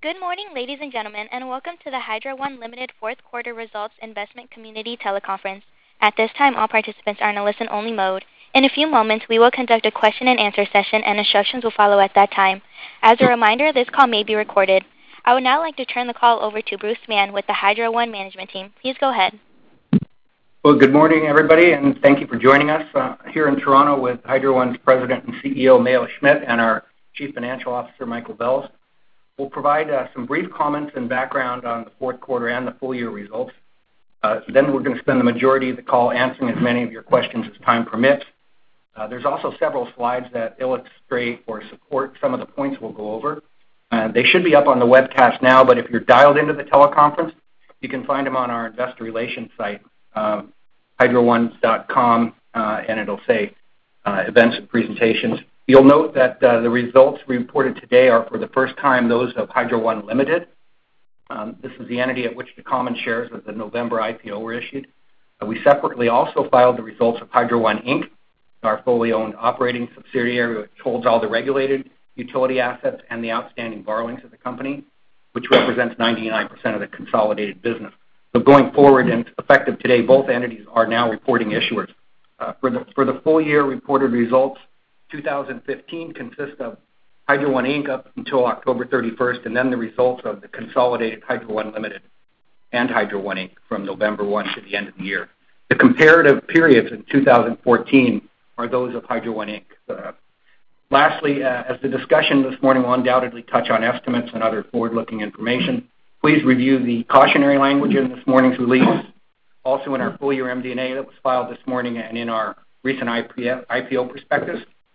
Good morning, ladies and gentlemen, and welcome to the Hydro One Limited Fourth Quarter Results Investment Community Teleconference. At this time, all participants are in a listen-only mode. In a few moments, we will conduct a question-and-answer session, and instructions will follow at that time. As a reminder, this call may be recorded. I would now like to turn the call over to Bruce Mann with the Hydro One management team. Please go ahead. Well, good morning, everybody, and thank you for joining us here in Toronto with Hydro One's President and CEO, Mayo Schmidt, and our Chief Financial Officer, Michael Bells. We'll provide some brief comments and background on the fourth quarter and the full year results. Then we're going to spend the majority of the call answering as many of your questions as time permits. There's also several slides that illustrate or support some of the points we'll go over. They should be up on the webcast now, but if you're dialed into the teleconference, you can find them on our investor relations site, hydroone.com, and it'll say events and presentations. You'll note that the results we reported today are for the first time those of Hydro One Limited. This is the entity at which the common shares of the November IPO were issued. We separately also filed the results of Hydro One Inc., our fully owned operating subsidiary, which holds all the regulated utility assets and the outstanding borrowings of the company, which represents 99% of the consolidated business. So going forward and effective today, both entities are now reporting issuers. For the full year reported results, 2015 consists of Hydro One Inc. up until October 31st, and then the results of the consolidated Hydro One Limited and Hydro One Inc. from November 1 to the end of the year. The comparative periods in 2014 are those of Hydro One Inc. Lastly, as the discussion this morning will undoubtedly touch on estimates and other forward-looking information, please review the cautionary language in this morning's release, also in our full-year MD&A that was filed this morning and in our recent IPO prospectus,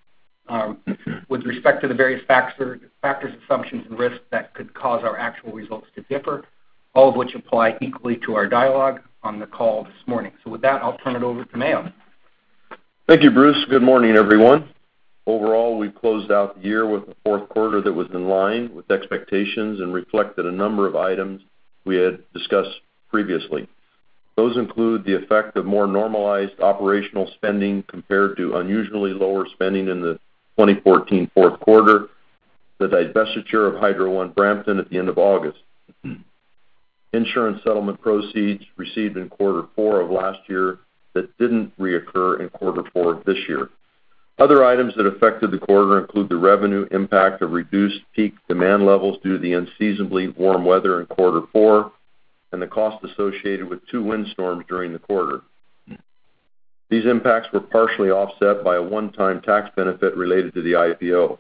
with respect to the various factors, assumptions, and risks that could cause our actual results to differ, all of which apply equally to our dialogue on the call this morning. So with that, I'll turn it over to Mayo. Thank you, Bruce. Good morning, everyone. Overall, we closed out the year with a fourth quarter that was in line with expectations and reflected a number of items we had discussed previously. Those include the effect of more normalized operational spending compared to unusually lower spending in the 2014 fourth quarter, the divestiture of Hydro One Brampton at the end of August, insurance settlement proceeds received in quarter four of last year that didn't reoccur in quarter four of this year. Other items that affected the quarter include the revenue impact of reduced peak demand levels due to the unseasonably warm weather in quarter four and the cost associated with 2 windstorms during the quarter. These impacts were partially offset by a one-time tax benefit related to the IPO.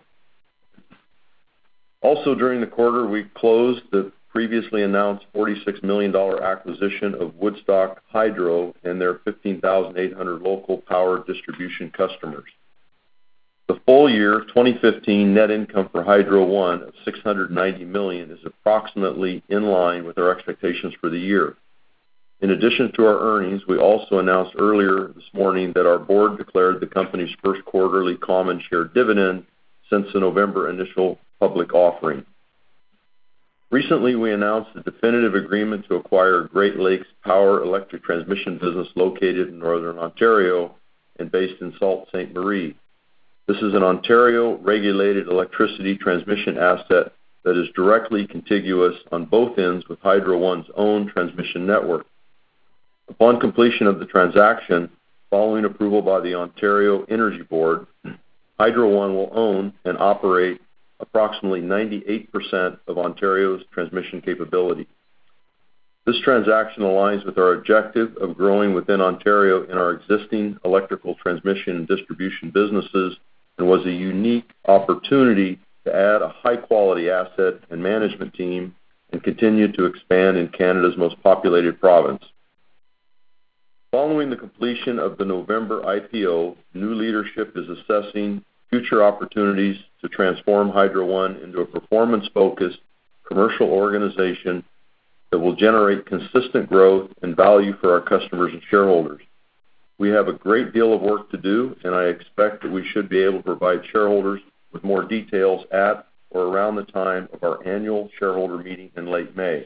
Also during the quarter, we closed the previously announced $46 million acquisition of Woodstock Hydro and their 15,800 local power distribution customers. The full year 2015 net income for Hydro One of $690 million is approximately in line with our expectations for the year. In addition to our earnings, we also announced earlier this morning that our board declared the company's first quarterly common share dividend since the November initial public offering. Recently, we announced a definitive agreement to acquire Great Lakes Power electric transmission business located in Northern Ontario and based in Sault Ste. Marie. This is an Ontario-regulated electricity transmission asset that is directly contiguous on both ends with Hydro One's own transmission network. Upon completion of the transaction, following approval by the Ontario Energy Board, Hydro One will own and operate approximately 98% of Ontario's transmission capability. This transaction aligns with our objective of growing within Ontario in our existing electrical transmission and distribution businesses and was a unique opportunity to add a high-quality asset and management team and continue to expand in Canada's most populated province. Following the completion of the November IPO, new leadership is assessing future opportunities to transform Hydro One into a performance-focused commercial organization that will generate consistent growth and value for our customers and shareholders. We have a great deal of work to do, and I expect that we should be able to provide shareholders with more details at or around the time of our annual shareholder meeting in late May.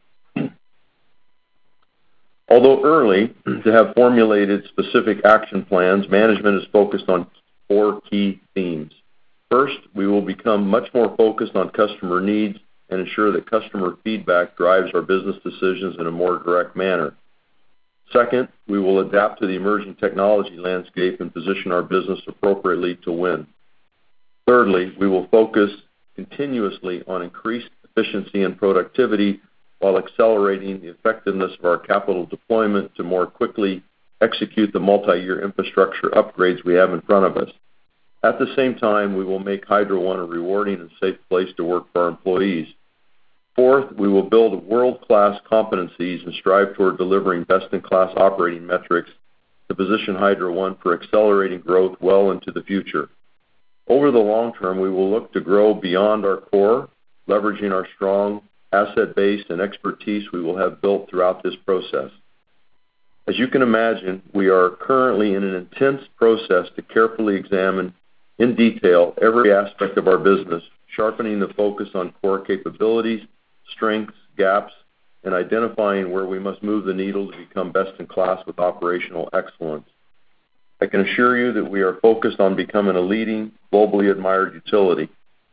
Although early to have formulated specific action plans, management is focused on 4 key themes. First, we will become much more focused on customer needs and ensure that customer feedback drives our business decisions in a more direct manner. Second, we will adapt to the emerging technology landscape and position our business appropriately to win. Thirdly, we will focus continuously on increased efficiency and productivity while accelerating the effectiveness of our capital deployment to more quickly execute the multi-year infrastructure upgrades we have in front of us. At the same time, we will make Hydro One a rewarding and safe place to work for our employees. Fourth, we will build world-class competencies and strive toward delivering best-in-class operating metrics to position Hydro One for accelerating growth well into the future. Over the long term, we will look to grow beyond our core, leveraging our strong asset base and expertise we will have built throughout this process. As you can imagine, we are currently in an intense process to carefully examine in detail every aspect of our business, sharpening the focus on core capabilities, strengths, gaps, and identifying where we must move the needle to become best in class with operational excellence. I can assure you that we are focused on becoming a leading, globally admired utility.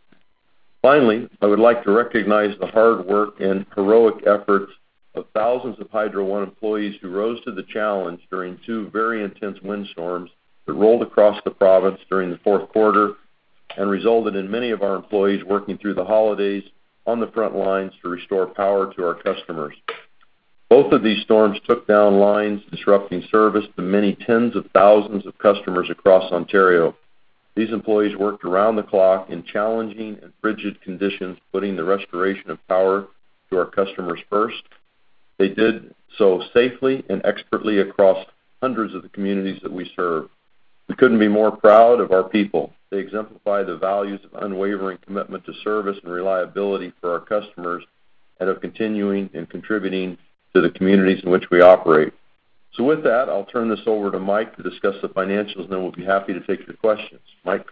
Finally, I would like to recognize the hard work and heroic efforts of thousands of Hydro One employees who rose to the challenge during two very intense windstorms that rolled across the province during the fourth quarter and resulted in many of our employees working through the holidays on the front lines to restore power to our customers. Both of these storms took down lines, disrupting service to many tens of thousands of customers across Ontario. These employees worked around the clock in challenging and frigid conditions, putting the restoration of power to our customers first. They did so safely and expertly across hundreds of the communities that we serve. We couldn't be more proud of our people. They exemplify the values of unwavering commitment to service and reliability for our customers and of continuing and contributing to the communities in which we operate. So with that, I'll turn this over to Mike to discuss the financials, and then we'll be happy to take your questions. Mike?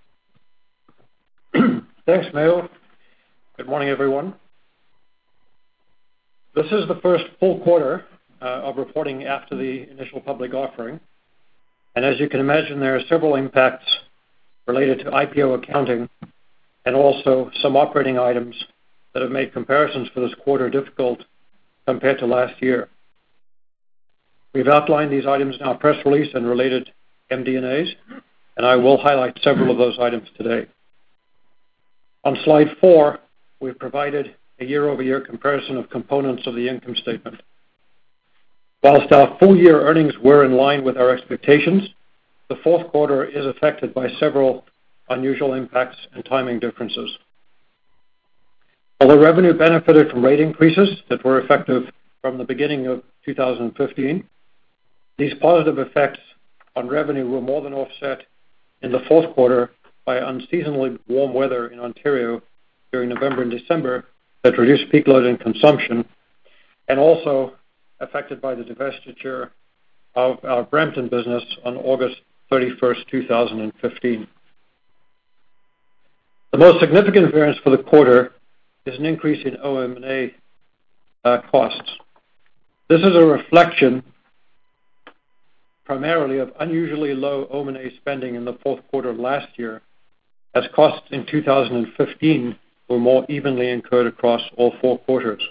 Thanks, Mayo. Good morning, everyone. This is the first full quarter of reporting after the initial public offering. And as you can imagine, there are several impacts related to IPO accounting and also some operating items that have made comparisons for this quarter difficult compared to last year. We've outlined these items in our press release and related MD&As, and I will highlight several of those items today. On slide 4, we've provided a year-over-year comparison of components of the income statement. Whilst our full-year earnings were in line with our expectations, the fourth quarter is affected by several unusual impacts and timing differences. Although revenue benefited from rate increases that were effective from the beginning of 2015, these positive effects on revenue were more than offset in the fourth quarter by unseasonably warm weather in Ontario during November and December that reduced peak load and consumption, and also affected by the divestiture of our Brampton business on August 31st, 2015. The most significant variance for the quarter is an increase in OM&A costs. This is a reflection primarily of unusually low OM&A spending in the fourth quarter of last year, as costs in 2015 were more evenly incurred across all 4 quarters.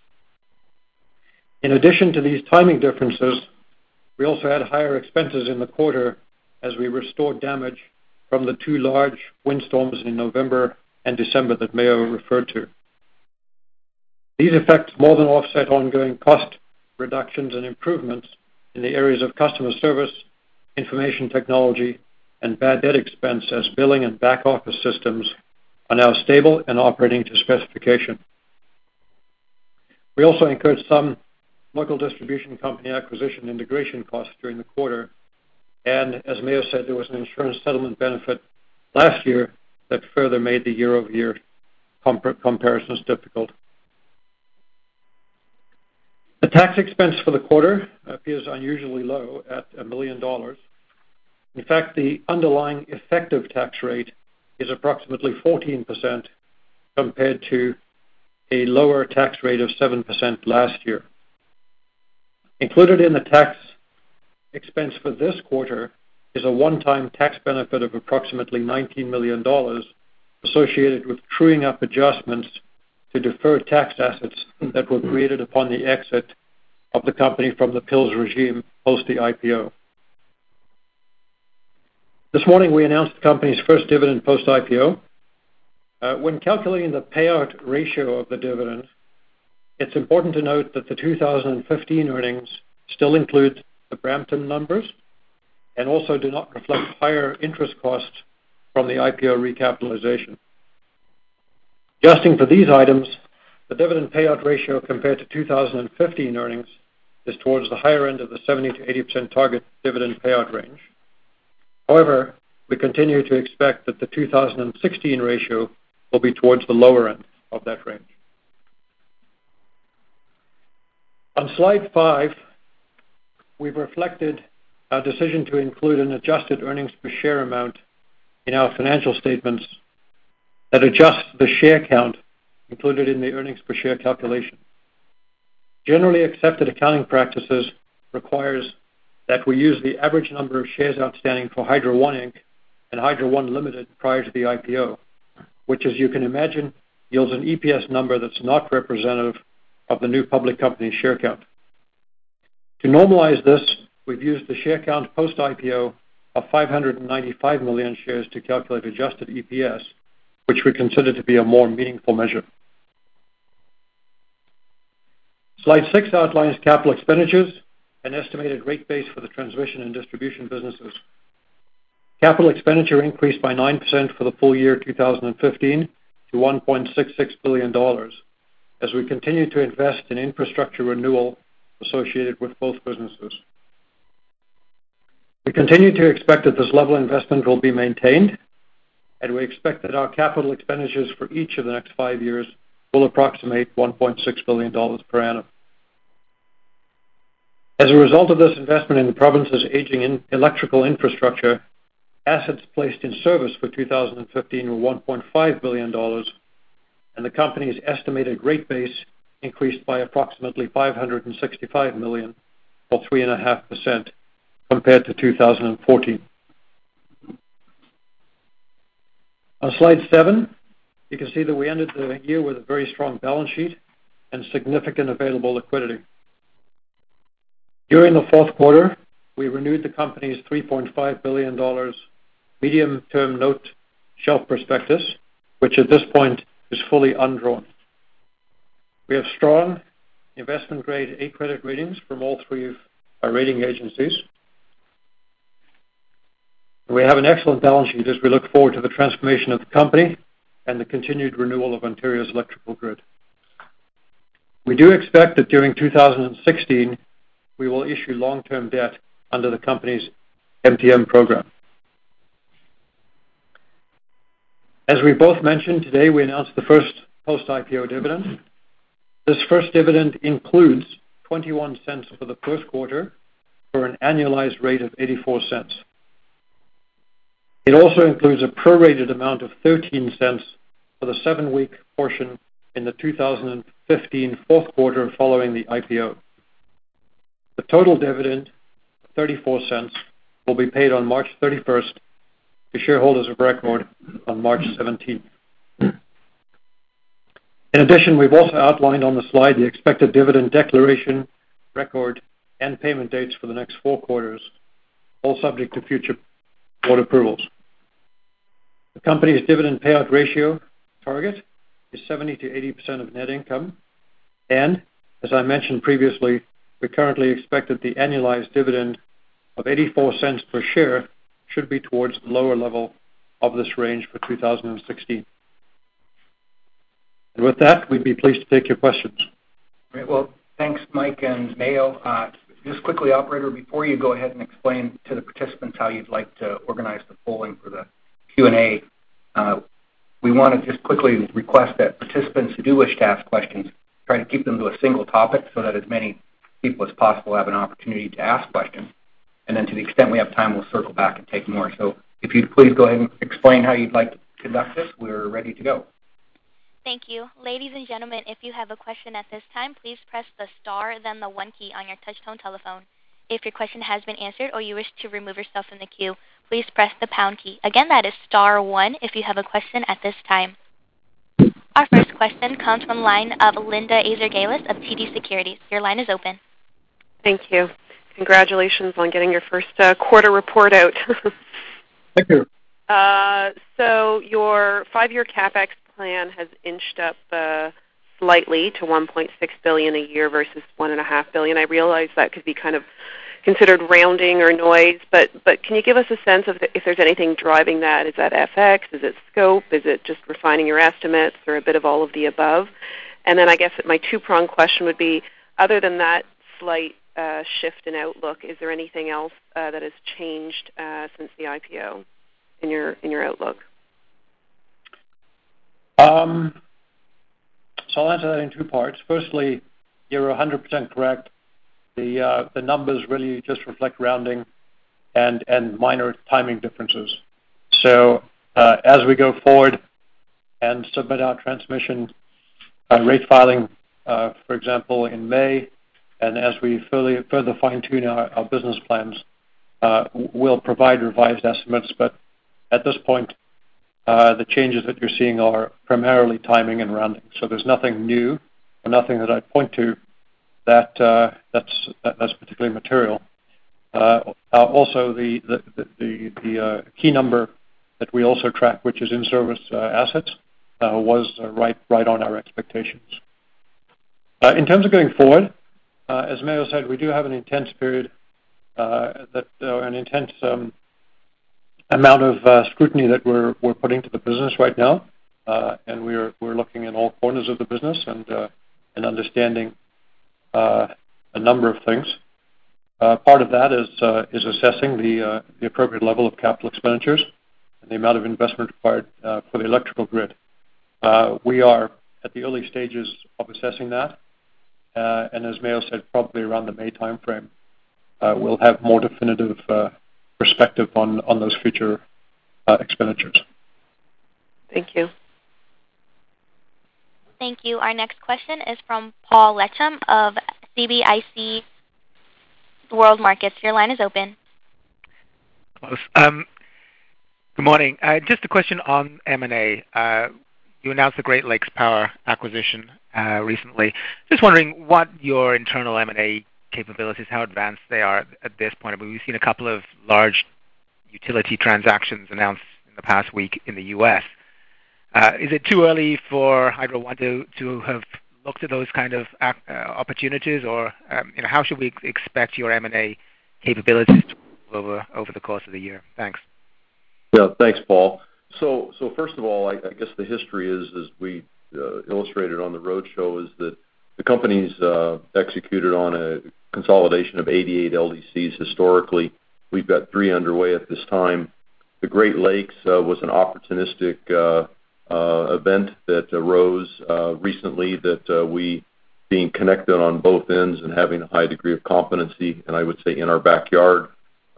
In addition to these timing differences, we also had higher expenses in the quarter as we restored damage from the 2 large windstorms in November and December that Mayo referred to. These effects more than offset ongoing cost reductions and improvements in the areas of customer service, information technology, and bad debt expense, as billing and back office systems are now stable and operating to specification. We also incurred some local distribution company acquisition integration costs during the quarter, and as Mayo said, there was an insurance settlement benefit last year that further made the year-over-year comparisons difficult. The tax expense for the quarter appears unusually low at $1 million. In fact, the underlying effective tax rate is approximately 14% compared to a lower tax rate of 7% last year. Included in the tax expense for this quarter is a one-time tax benefit of approximately $19 million associated with truing up adjustments to deferred tax assets that were created upon the exit of the company from the PILS regime post the IPO. This morning, we announced the company's first dividend post-IPO. When calculating the payout ratio of the dividend, it's important to note that the 2015 earnings still include the Brampton numbers and also do not reflect higher interest costs from the IPO recapitalization. Adjusting for these items, the dividend payout ratio compared to 2015 earnings is towards the higher end of the 70 to 80% target dividend payout range. However, we continue to expect that the 2016 ratio will be towards the lower end of that range. On slide 5, we've reflected our decision to include an adjusted earnings per share amount in our financial statements that adjusts the share count included in the earnings per share calculation. Generally accepted accounting practices requires that we use the average number of shares outstanding for Hydro One Inc. and Hydro One Limited prior to the IPO, which, as you can imagine, yields an EPS number that's not representative of the new public company share count. To normalize this, we've used the share count post-IPO of 595 million shares to calculate adjusted EPS, which we consider to be a more meaningful measure. Slide 6 outlines capital expenditures and estimated rate base for the transmission and distribution businesses. Capital expenditure increased by 9% for the full year 2015 to $1.66 billion as we continue to invest in infrastructure renewal associated with both businesses. We continue to expect that this level of investment will be maintained, and we expect that our capital expenditures for each of the next 5 years will approximate $1.6 billion per annum. As a result of this investment in the province's aging electrical infrastructure, assets placed in service for 2015 were $1.5 billion, and the company's estimated rate base increased by approximately $565 million, or 3.5%, compared to 2014. On slide 7, you can see that we ended the year with a very strong balance sheet and significant available liquidity. During the fourth quarter, we renewed the company's $3.5 billion medium-term note shelf prospectus, which at this point is fully undrawn. We have strong investment-grade A credit ratings from all 3 of our rating agencies. We have an excellent balance sheet as we look forward to the transformation of the company and the continued renewal of Ontario's electrical grid. We do expect that during 2016, we will issue long-term debt under the company's MTM program. As we both mentioned, today we announced the first post-IPO dividend. This first dividend includes 21 cents for the first quarter for an annualized rate of 84 cents. It also includes a prorated amount of 13 cents for the 7-week portion in the 2015 fourth quarter following the IPO. The total dividend, 34 cents, will be paid on March 31st to shareholders of record on March 17th. In addition, we've also outlined on the slide the expected dividend declaration, record, and payment dates for the next 4 quarters, all subject to future board approvals. The company's dividend payout ratio target is 70 to 80% of net income, and as I mentioned previously, we currently expect that the annualized dividend of 84 cents per share should be towards the lower level of this range for 2016. And with that, we'd be pleased to take your questions. Great. Well, thanks, Mike and Mayo. Just quickly, operator, before you go ahead and explain to the participants how you'd like to organize the polling for the Q&A, we want to just quickly request that participants who do wish to ask questions try to keep them to a single topic so that as many people as possible have an opportunity to ask questions. And then to the extent we have time, we'll circle back and take more. So if you'd please go ahead and explain how you'd like to conduct this, we're ready to go. Thank you. Ladies and gentlemen, if you have a question at this time, please press the star, then the 1 key on your touch-tone telephone. If your question has been answered or you wish to remove yourself from the queue, please press the pound key. Again, that is star 1 if you have a question at this time. Our first question comes from the line of Linda Ezergailis of TD Securities. Your line is open. Thank you. Congratulations on getting your first quarter report out. Thank you. So your 5-year CapEx plan has inched up slightly to $1.6 billion a year versus $1.5 billion. I realize that could be kind of considered rounding or noise, but can you give us a sense of if there's anything driving that? Is that FX? Is it scope? Is it just refining your estimates, or a bit of all of the above? And then I guess my two-pronged question would be, other than that slight shift in outlook, is there anything else that has changed since the IPO in your outlook? So I'll answer that in two parts. Firstly, you're 100% correct. The numbers really just reflect rounding and minor timing differences. So as we go forward and submit our transmission rate filing, for example, in May, and as we further fine-tune our business plans, we'll provide revised estimates. But at this point, the changes that you're seeing are primarily timing and rounding. So there's nothing new or nothing that I'd point to that's particularly material. Also, the key number that we also track, which is in-service assets, was right on our expectations. In terms of going forward, as Mayo said, we do have an intense period, an intense amount of scrutiny that we're putting to the business right now, and we're looking in all corners of the business and understanding a number of things. Part of that is assessing the appropriate level of capital expenditures and the amount of investment required for the electrical grid. We are at the early stages of assessing that, and as Mayo said, probably around the May timeframe, we'll have more definitive perspective on those future expenditures. Thank you. Thank you. Our next question is from Paul Lechem of CIBC World Markets. Your line is open. Close. Good morning. Just a question on M&A. You announced the Great Lakes Power acquisition recently. Just wondering what your internal M&A capabilities, how advanced they are at this point. I mean, we've seen a couple of large utility transactions announced in the past week in the U.S. Is it too early for Hydro One to have looked at those kind of opportunities, or how should we expect your M&A capabilities to over the course of the year? Thanks. Yeah, thanks, Paul. So first of all, I guess the history is, as we illustrated on the roadshow, is that the company's executed on a consolidation of 88 LDCs historically. We've got 3 underway at this time. The Great Lakes was an opportunistic event that arose recently that we, being connected on both ends and having a high degree of competency, and I would say in our backyard,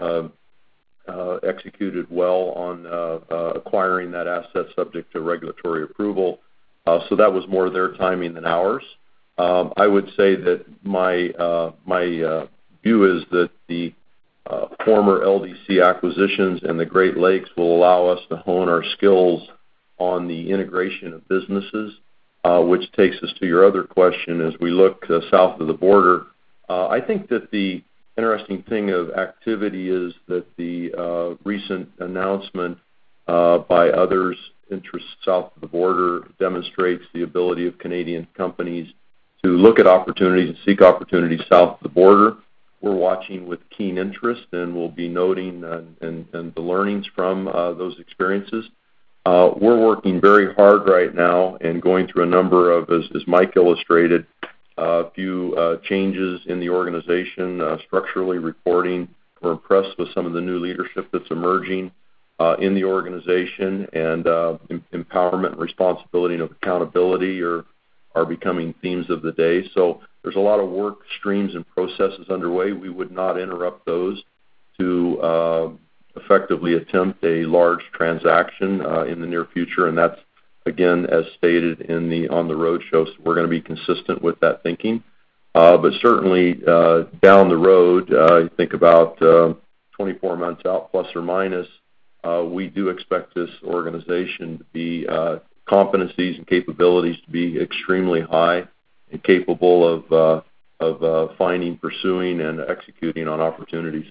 executed well on acquiring that asset subject to regulatory approval. So that was more their timing than ours. I would say that my view is that the former LDC acquisitions and the Great Lakes will allow us to hone our skills on the integration of businesses, which takes us to your other question as we look south of the border. I think that the interesting thing of activity is that the recent announcement by others' interests south of the border demonstrates the ability of Canadian companies to look at opportunities and seek opportunities south of the border. We're watching with keen interest, and we'll be noting and the learnings from those experiences. We're working very hard right now and going through a number of, as Mike illustrated, a few changes in the organization, structurally reporting. We're impressed with some of the new leadership that's emerging in the organization, and empowerment, responsibility, and accountability are becoming themes of the day. So there's a lot of work streams and processes underway. We would not interrupt those to effectively attempt a large transaction in the near future, and that's, again, as stated on the roadshow. So we're going to be consistent with that thinking. But certainly down the road, you think about 24 months out, plus or minus, we do expect this organization to be competencies and capabilities to be extremely high and capable of finding, pursuing, and executing on opportunities.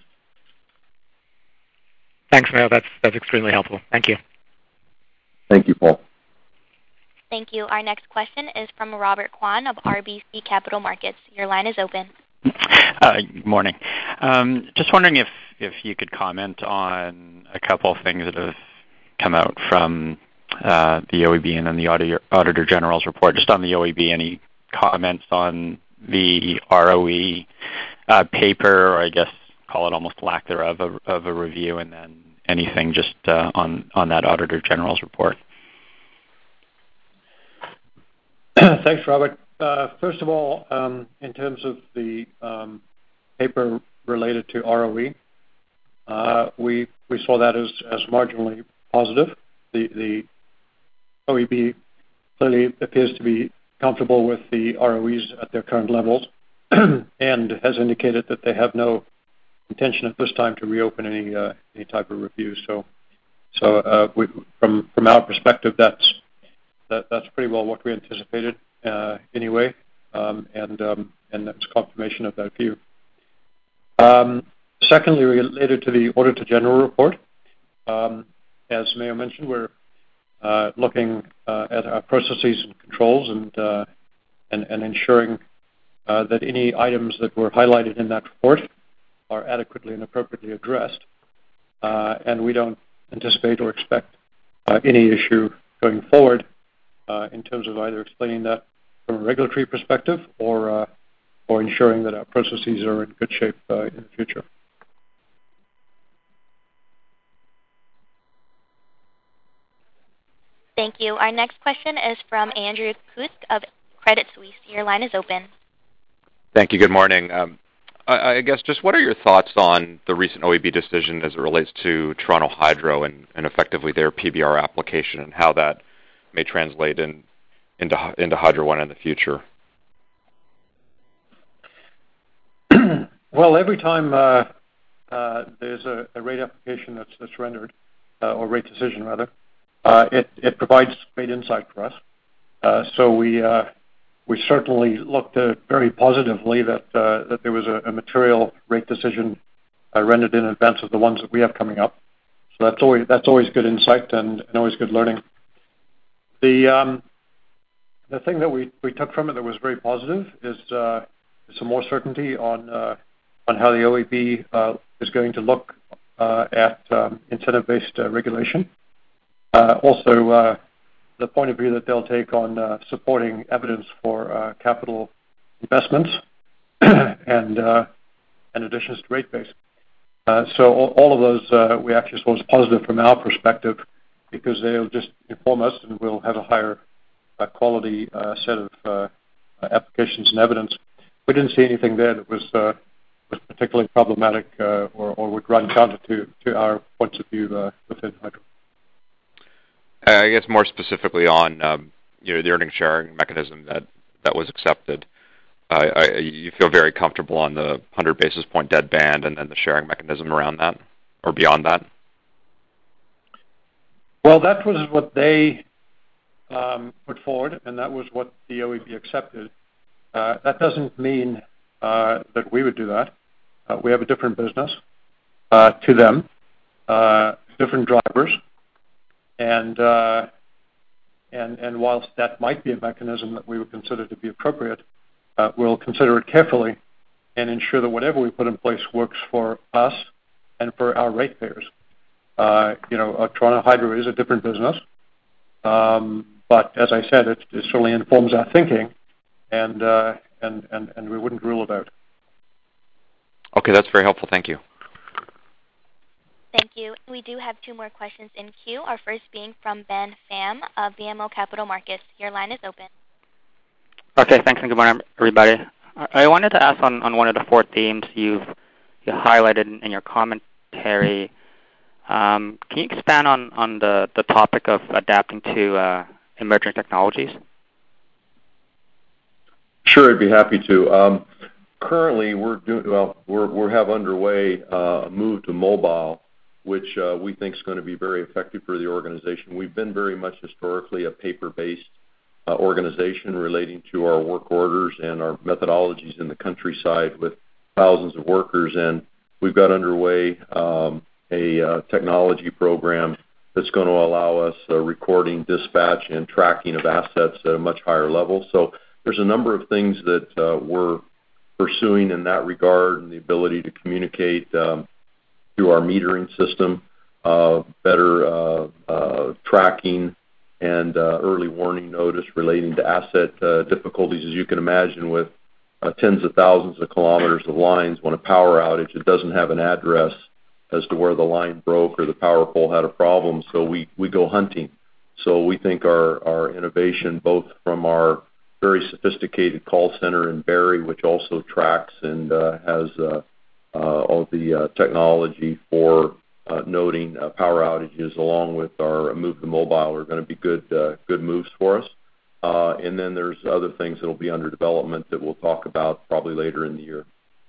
Thanks, Mayo. That's extremely helpful. Thank you. Thank you, Paul. Thank you. Our next question is from Robert Kwan of RBC Capital Markets. Your line is open. Good morning. Just wondering if you could comment on a couple of things that have come out from the OEB and then the Auditor General's report. Just on the OEB, any comments on the ROE paper, or I guess call it almost lack thereof of a review, and then anything just on that Auditor General's report? Thanks, Robert. First of all, in terms of the paper related to ROE, we saw that as marginally positive. The OEB clearly appears to be comfortable with the ROEs at their current levels and has indicated that they have no intention at this time to reopen any type of review. From our perspective, that's pretty well what we anticipated anyway, and that's confirmation of that view. Secondly, related to the Auditor General report, as Mayo mentioned, we're looking at our processes and controls and ensuring that any items that were highlighted in that report are adequately and appropriately addressed. We don't anticipate or expect any issue going forward in terms of either explaining that from a regulatory perspective or ensuring that our processes are in good shape in the future. Thank you. Our next question is from Andrew Kuske of Credit Suisse. Your line is open. Thank you. Good morning. I guess just what are your thoughts on the recent OEB decision as it relates to Toronto Hydro and effectively their PBR application, and how that may translate into Hydro One in the future? Well, every time there's a rate application that's rendered, or rate decision rather, it provides great insight for us. So we certainly looked at very positively that there was a material rate decision rendered in advance of the ones that we have coming up. So that's always good insight and always good learning. The thing that we took from it that was very positive is some more certainty on how the OEB is going to look at incentive-based regulation. Also, the point of view that they'll take on supporting evidence for capital investments and additions to rate base. So all of those we actually saw as positive from our perspective, because they'll just inform us and we'll have a higher quality set of applications and evidence. We didn't see anything there that was particularly problematic or would run counter to our points of view within Hydro. I guess more specifically on the earnings sharing mechanism that was accepted. You feel very comfortable on the 100 basis point dead band and then the sharing mechanism around that or beyond that? Well, that was what they put forward, and that was what the OEB accepted. That doesn't mean that we would do that. We have a different business to them, different drivers, and whilst that might be a mechanism that we would consider to be appropriate, we'll consider it carefully and ensure that whatever we put in place works for us and for our ratepayers. Toronto Hydro is a different business, but as I said, it certainly informs our thinking, and we wouldn't rule it out. Okay, that's very helpful. Thank you. Thank you. We do have two more questions in queue. Our first being from Ben Pham of BMO Capital Markets. Your line is open. Okay, thanks, and good morning, everybody. I wanted to ask on one of the four themes you highlighted in your commentary. Can you expand on the topic of adapting to emerging technologies? Sure, I'd be happy to. Currently, we have underway a move to mobile, which we think is going to be very effective for the organization. We've been very much historically a paper-based organization relating to our work orders and our methodologies in the countryside with thousands of workers, and we've got underway a technology program that's going to allow us recording, dispatch, and tracking of assets at a much higher level. So there's a number of things that we're pursuing in that regard, and the ability to communicate through our metering system, better tracking and early warning notice relating to asset difficulties. As you can imagine, with tens of thousands of kilometers of lines, when a power outage, it doesn't have an address as to where the line broke or the power pole had a problem, so we go hunting. So we think our innovation, both from our very sophisticated call center in Barrie, which also tracks and has all the technology for noting power outages, along with our Move the Mobile, are going to be good moves for us. And then there's other things that will be under development that we'll talk about probably later in the year.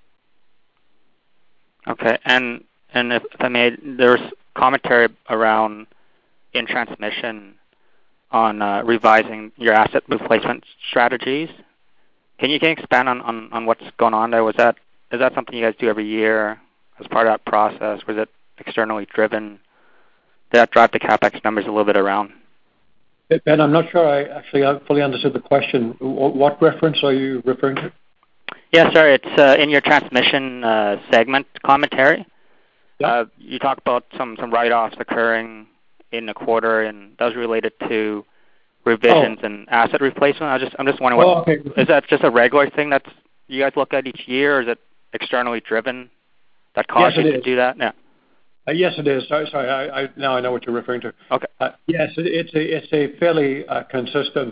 Okay, and if I may, there's commentary around in transmission on revising your asset replacement strategies. Can you expand on what's going on there? Is that something you guys do every year as part of that process? Was it externally driven? Did that drive the CapEx numbers a little bit around? Ben, I'm not sure I fully understood the question. What reference are you referring to? Yeah, sorry, it's in your transmission segment commentary. Yeah. You talk about some write-offs occurring in the quarter, and those related to revisions and asset replacement. I'm just wondering, is that just a regular thing that you guys look at each year, or is it externally driven that caused you to do that? Yeah. Yes, it is. Sorry, now I know what you're referring to. Okay. Yes, it's a fairly consistent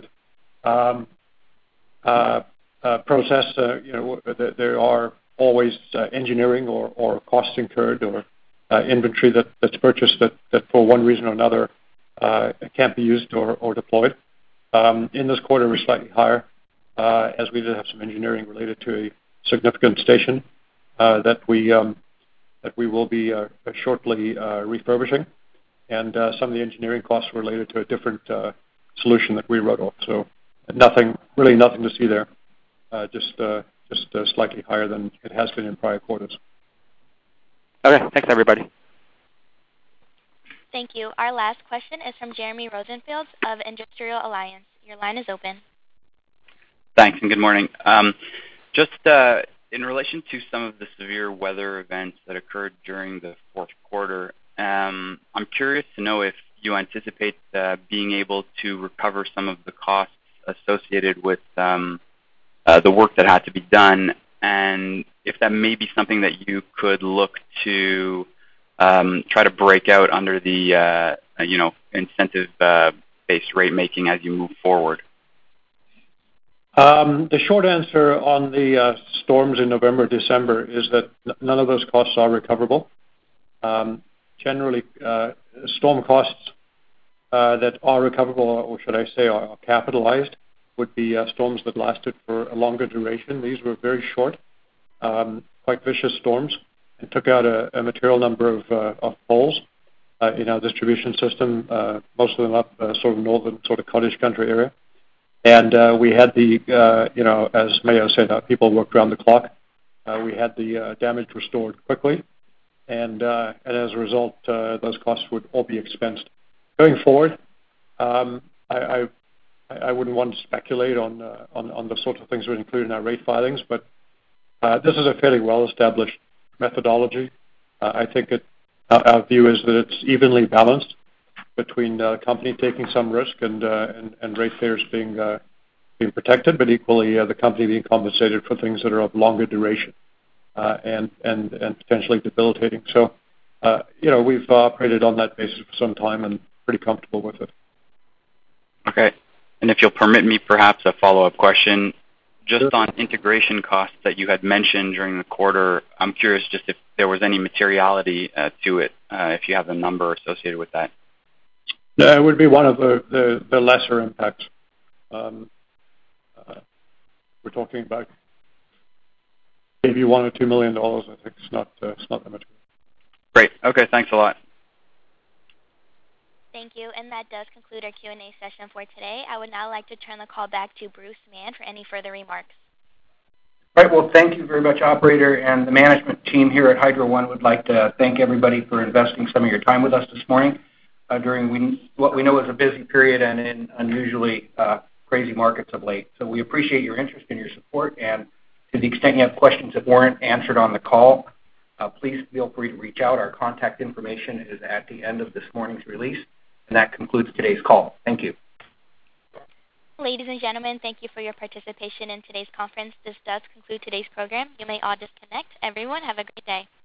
process. There are always engineering or costs incurred or inventory that's purchased that for one reason or another can't be used or deployed. In this quarter, we're slightly higher as we did have some engineering related to a significant station that we will be shortly refurbishing, and some of the engineering costs related to a different solution that we wrote off. So nothing to see there, just slightly higher than it has been in prior quarters. Okay, thanks everybody. Thank you. Our last question is from Jeremy Rosenfield of Industrial Alliance. Your line is open. Thanks, and good morning. Just in relation to some of the severe weather events that occurred during the fourth quarter, I'm curious to know if you anticipate being able to recover some of the costs associated with the work that had to be done, and if that may be something that you could look to try to break out under the incentive-based rate making as you move forward. The short answer on the storms in November, December is that none of those costs are recoverable. Generally, storm costs that are recoverable, or should I say are capitalized, would be storms that lasted for a longer duration. These were very short, quite vicious storms, and took out a material number of poles in our distribution system, most of them up sort of northern sort of cottage country area. And we had as Mayo said, people worked around the clock. We had the damage restored quickly, and as a result, those costs would all be expensed. Going forward, I wouldn't want to speculate on the sorts of things that are included in our rate filings, but this is a fairly well-established methodology. I think our view is that it's evenly balanced between the company taking some risk and ratepayers being protected, but equally the company being compensated for things that are of longer duration and potentially debilitating. So, we've operated on that basis for some time and pretty comfortable with it. Okay. And if you'll permit me perhaps a follow-up question, just on integration costs that you had mentioned during the quarter, I'm curious just if there was any materiality to it, if you have a number associated with that. No, it would be one of the lesser impacts. We're talking about maybe $1 or $2 million. I think it's not that much. Great. Okay, thanks a lot. Thank you, and that does conclude our Q&A session for today. I would now like to turn the call back to Bruce Mann for any further remarks. All right. Well, thank you very much, operator, and the management team here at Hydro One would like to thank everybody for investing some of your time with us this morning during what we know is a busy period and in unusually crazy markets of late. So we appreciate your interest and your support, and to the extent you have questions that weren't answered on the call, please feel free to reach out. Our contact information is at the end of this morning's release, and that concludes today's call. Thank you. Ladies and gentlemen, thank you for your participation in today's conference. This does conclude today's program. You may all disconnect. Everyone, have a great day.